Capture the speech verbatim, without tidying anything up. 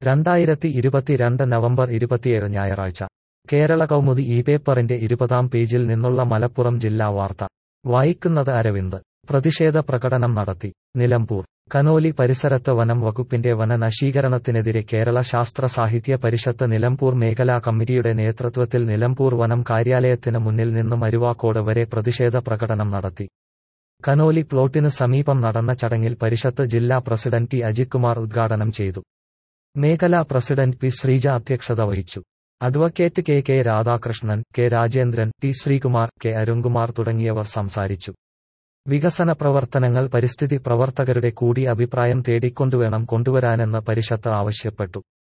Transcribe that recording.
രണ്ടായിരത്തി ഇരുപത്തിരണ്ട് നവംബർ ഇരുപത്തിയേഴ് ഞായറാഴ്ച കേരള കൗമുദി ഈ പേപ്പറിന്റെ ഇരുപതാം പേജിൽ നിന്നുള്ള മലപ്പുറം ജില്ലാ വാർത്ത വായിക്കുന്നത് അരവിന്ദ്. പ്രതിഷേധ പ്രകടനം നടത്തി. നിലമ്പൂർ കനോലി പരിസരത്ത് വനം വകുപ്പിന്റെ വനനശീകരണത്തിനെതിരെ കേരള ശാസ്ത്ര സാഹിത്യ പരിഷത്ത് നിലമ്പൂർ മേഖലാ കമ്മിറ്റിയുടെ നേതൃത്വത്തിൽ നിലമ്പൂർ വനം കാര്യാലയത്തിന് മുന്നിൽ നിന്ന് മരുവാക്കോട് വരെ പ്രതിഷേധ പ്രകടനം നടത്തി. കനോലി പ്ലോട്ടിന് സമീപം നടന്ന ചടങ്ങിൽ പരിഷത്ത് ജില്ലാ പ്രസിഡന്റ് ടി അജിത് കുമാർ ഉദ്ഘാടനം ചെയ്തു. മേഖലാ പ്രസിഡന്റ് പി ശ്രീജ അധ്യക്ഷത വഹിച്ചു. Advocate K K Radhakrishnan, K Rajendran, T Sreekumar, K Arunkumar തുടങ്ങിയവർ സംസാരിച്ചു. വികസന പ്രവർത്തനങ്ങൾ പരിസ്ഥിതി പ്രവർത്തകരുടെ കൂടി അഭിപ്രായം തേടിക്കൊണ്ടുവേണം കൊണ്ടുവരാനെന്ന് പരിഷത്ത് ആവശ്യപ്പെട്ടു.